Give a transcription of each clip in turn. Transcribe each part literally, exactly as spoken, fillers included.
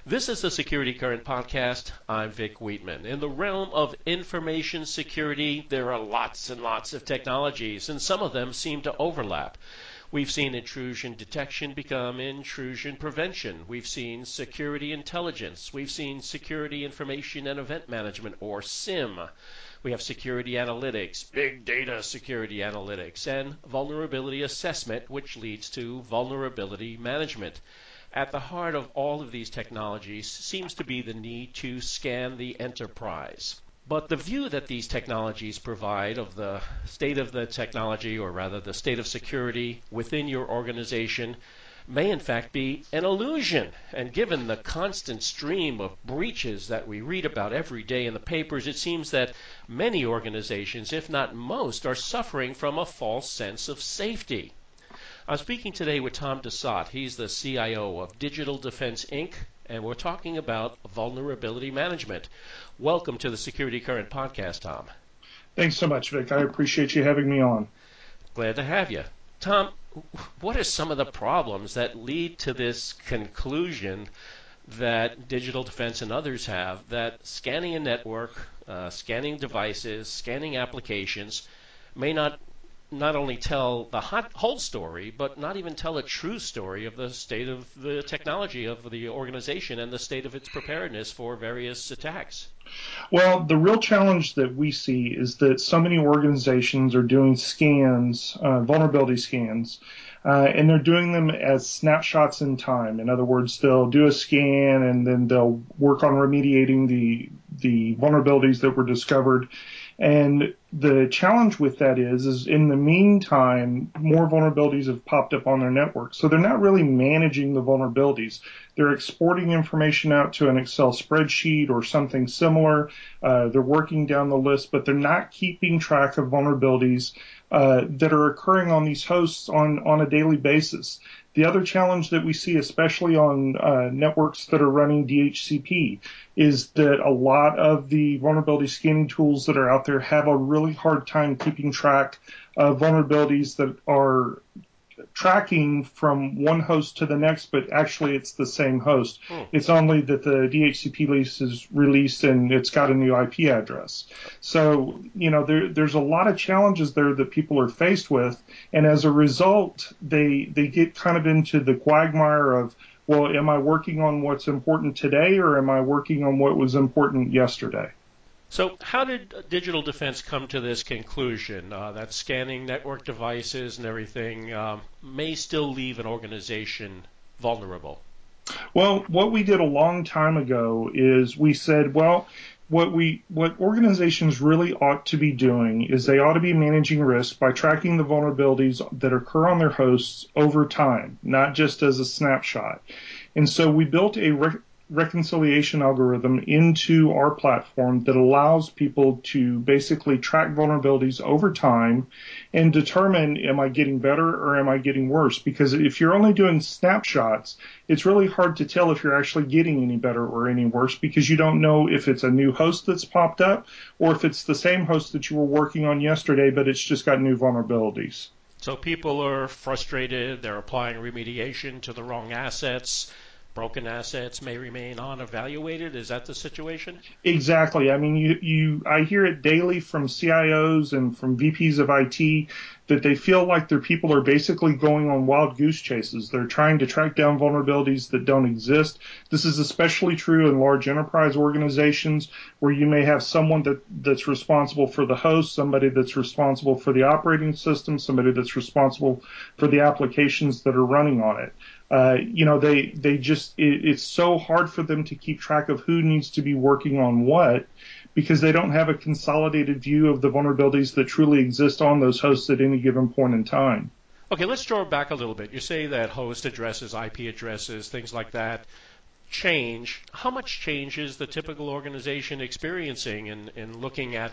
This is the Security Current Podcast. I'm Vic Wheatman. In the realm of information security, there are lots and lots of technologies, and some of them seem to overlap. We've seen intrusion detection become intrusion prevention. We've seen security intelligence. We've seen security information and event management, or SIEM. We have security analytics, big data security analytics, and vulnerability assessment, which leads to vulnerability management. At the heart of all of these technologies seems to be the need to scan the enterprise. But the view that these technologies provide of the state of the technology, or rather the state of security within your organization, may in fact be an illusion. And given the constant stream of breaches that we read about every day in the papers, it seems that many organizations, if not most, are suffering from a false sense of safety. I'm speaking today with Tom Desat. He's the C I O of Digital Defense, Incorporated, and we're talking about vulnerability management. Welcome to the Security Current Podcast, Tom. Thanks so much, Vic. I appreciate you having me on. Glad to have you. Tom, what are some of the problems that lead to this conclusion that Digital Defense and others have, that scanning a network, uh, scanning devices, scanning applications may not not only tell the hot, whole story, but not even tell a true story of the state of the technology of the organization and the state of its preparedness for various attacks? Well, the real challenge that we see is that so many organizations are doing scans, uh, vulnerability scans, uh, and they're doing them as snapshots in time. In other words, they'll do a scan and then they'll work on remediating the the vulnerabilities that were discovered. And the challenge with that is, is in the meantime, more vulnerabilities have popped up on their network. So they're not really managing the vulnerabilities. They're exporting information out to an Excel spreadsheet or something similar. Uh, they're working down the list, but they're not keeping track of vulnerabilities uh, that are occurring on these hosts on, on a daily basis. The other challenge that we see, especially on uh, networks that are running D H C P, is that a lot of the vulnerability scanning tools that are out there have a really hard time keeping track of vulnerabilities that are tracking from one host to the next, but actually it's the same host. Hmm. It's only that the D H C P lease is released and it's got a new I P address. So, you know, there, there's a lot of challenges there that people are faced with, and as a result, they they get kind of into the quagmire of, well, am I working on what's important today, or am I working on what was important yesterday? So how did Digital Defense come to this conclusion uh, that scanning network devices and everything um, may still leave an organization vulnerable? Well, what we did a long time ago is we said, well, what we what organizations really ought to be doing is they ought to be managing risk by tracking the vulnerabilities that occur on their hosts over time, not just as a snapshot. And so we built a re- reconciliation algorithm into our platform that allows people to basically track vulnerabilities over time and determine, am I getting better or am I getting worse? Because if you're only doing snapshots, it's really hard to tell if you're actually getting any better or any worse, because you don't know if it's a new host that's popped up or if it's the same host that you were working on yesterday, but it's just got new vulnerabilities. So people are frustrated, they're applying remediation to the wrong assets. Broken assets may remain unevaluated. Is that the situation? Exactly. I mean, you, you, I hear it daily from C I Os and from V Ps of I T that they feel like their people are basically going on wild goose chases. They're trying to track down vulnerabilities that don't exist. This is especially true in large enterprise organizations where you may have someone that, that's responsible for the host, somebody that's responsible for the operating system, somebody that's responsible for the applications that are running on it. Uh, you know, they, they just, it, it's so hard for them to keep track of who needs to be working on what, because they don't have a consolidated view of the vulnerabilities that truly exist on those hosts at any given point in time. Okay, let's draw back a little bit. You say that host addresses, I P addresses, things like that change. How much change is the typical organization experiencing in, in looking at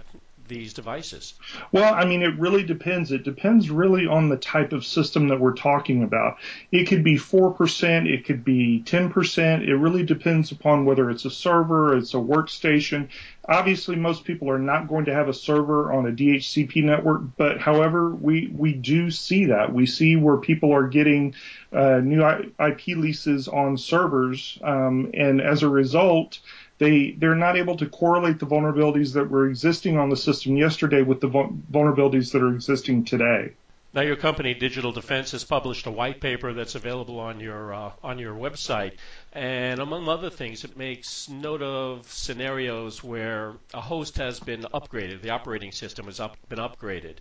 these devices? Well, I mean, it really depends. It depends really on the type of system that we're talking about. It could be four percent, it could be ten percent. It really depends upon whether it's a server, it's a workstation. Obviously, most people are not going to have a server on a D H C P network, but however, we, we do see that. We see where people are getting uh, new I P leases on servers, um, and as a result, They, they're not able to correlate the vulnerabilities that were existing on the system yesterday with the vulnerabilities that are existing today. Now, your company, Digital Defense, has published a white paper that's available on your uh, on your website, and among other things, it makes note of scenarios where a host has been upgraded, the operating system has up, been upgraded,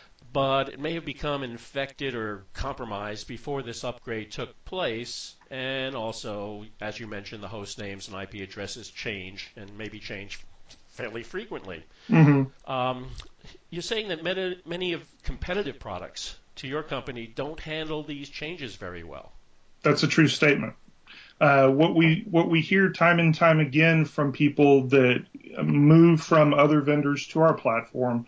but it may have become infected or compromised before this upgrade took place, and also, as you mentioned, the host names and I P addresses change and maybe change fairly frequently. Mm-hmm. Um, you're saying that many, many of competitive products to your company don't handle these changes very well. That's a true statement. Uh, what we what we hear time and time again from people that move from other vendors to our platform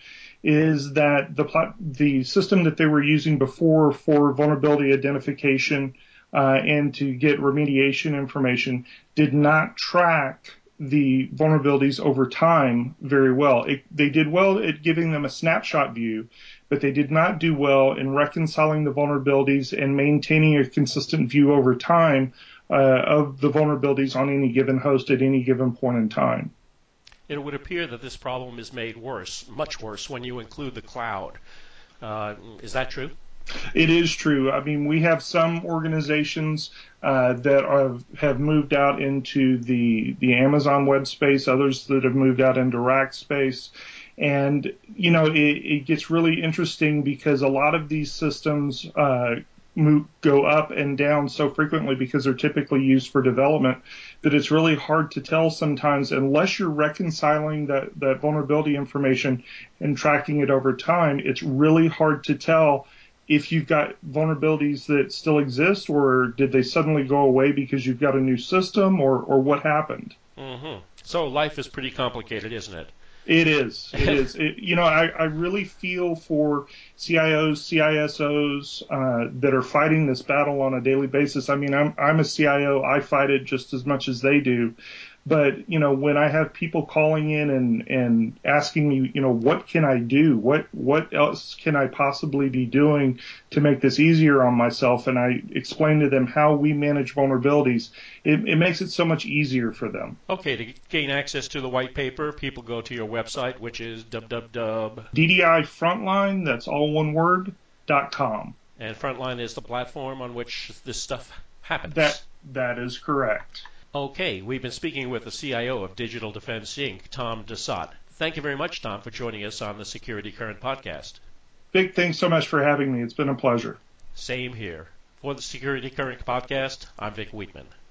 is that the plat- the system that they were using before for vulnerability identification uh, and to get remediation information did not track the vulnerabilities over time very well. It, they did well at giving them a snapshot view, but they did not do well in reconciling the vulnerabilities and maintaining a consistent view over time uh, of the vulnerabilities on any given host at any given point in time. It would appear that this problem is made worse, much worse, when you include the cloud. Uh, is that true? It is true. I mean, we have some organizations uh, that are, have moved out into the the Amazon web space, others that have moved out into Rackspace. And, you know, it, it gets really interesting because a lot of these systems uh, move, go up and down so frequently because they're typically used for development that it's really hard to tell sometimes unless you're reconciling that, that vulnerability information and tracking it over time. It's really hard to tell if you've got vulnerabilities that still exist, or did they suddenly go away because you've got a new system, or, or what happened. Mm-hmm. So life is pretty complicated, isn't it? It is. It is. It, you know, I, I really feel for C I Os, C I S Os uh, that are fighting this battle on a daily basis. I mean, I'm I'm a C I O. I fight it just as much as they do. But, you know, when I have people calling in and, and asking me, you know, what can I do? What what else can I possibly be doing to make this easier on myself? And I explain to them how we manage vulnerabilities. It, it makes it so much easier for them. Okay, to gain access to the white paper, people go to your website, which is www. D D I Frontline, that's all one word, dot com. And Frontline is the platform on which this stuff happens. That That is correct. Okay, we've been speaking with the C I O of Digital Defense Incorporated, Tom Dosat. Thank you very much, Tom, for joining us on the Security Current podcast. Big thanks so much for having me. It's been a pleasure. Same here. For the Security Current podcast, I'm Vic Wheatman.